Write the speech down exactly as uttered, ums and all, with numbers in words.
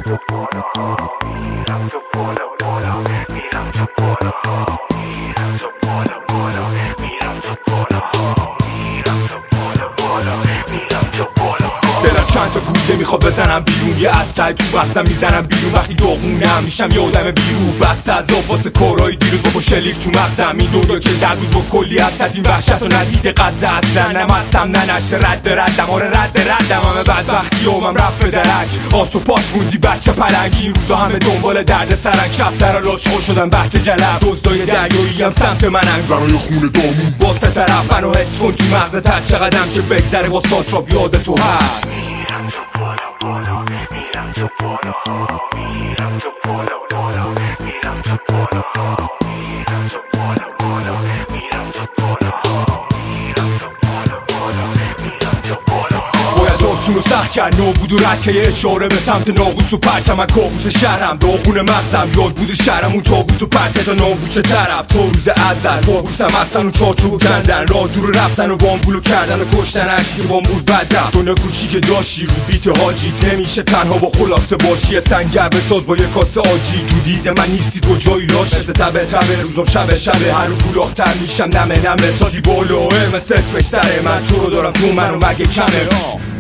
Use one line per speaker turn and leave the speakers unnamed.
تو بالا میرم تو بالا بالا میرم تو بالا میرم تو بالا بالا میرم تو بالا میرم تو بالا بالا میرم تو بالا دلم چند تا گوله میخواد بزنم بیرون یه اسلحه تو بستم میزنم بیرون وقتی داغونم میشم یه آدم بیرون بسته از آب واسه کارهای دیروز با شلیک تو مغزم این دو که در بود با کلی حسد این وحشت و ندیده غزه اصلا نمستم نه نشته رد ردم آره رد ردم همه بدبختی اومم رفت به درک آس و پاس موندی بچه پلنگی این روزا همه دنبال درد سرک کفتر لاشخور شدن بچه جلب دزدای دریایی هم سمت منن زنای خون دامون با سه طرف منو حس کن تو مغزت هر چقدرم که بگذره با ساتراپ یاد تو هست میرم تو بالا بالا میرم تو بالا میرم تو بالا بالا میرم تو بالا میرم تو بالا بالا میرم تو بالا میرم تو بالا بالا میرم تو بالا باید آسونو سخت کرد نابود و رد که یه اشاره به سمت ناقوس و پرچم کابوس شهرم داغون مغزم یاد بود شهرم اون تابوت و پرکت و ناموچه طرف تا روز ازل کابوسم هستن و چارچوبو کندن راه دور رفتن و بامبولو کردن و کشتن هرچی که بامبول بدم دونه کوچیک داشتی رو بیت حاجیت نمیشه تنها با خلاصه باشی سنگر بساز با یه کاسه آجی تو دید من نیستی تو جایی لاشه مثل تبه تبه روزم شبه شبه هر رو گولاختر میشم نمه نمه سادی بالاه مثل اسمش سره من تو رو دارم تو منو مگه کمه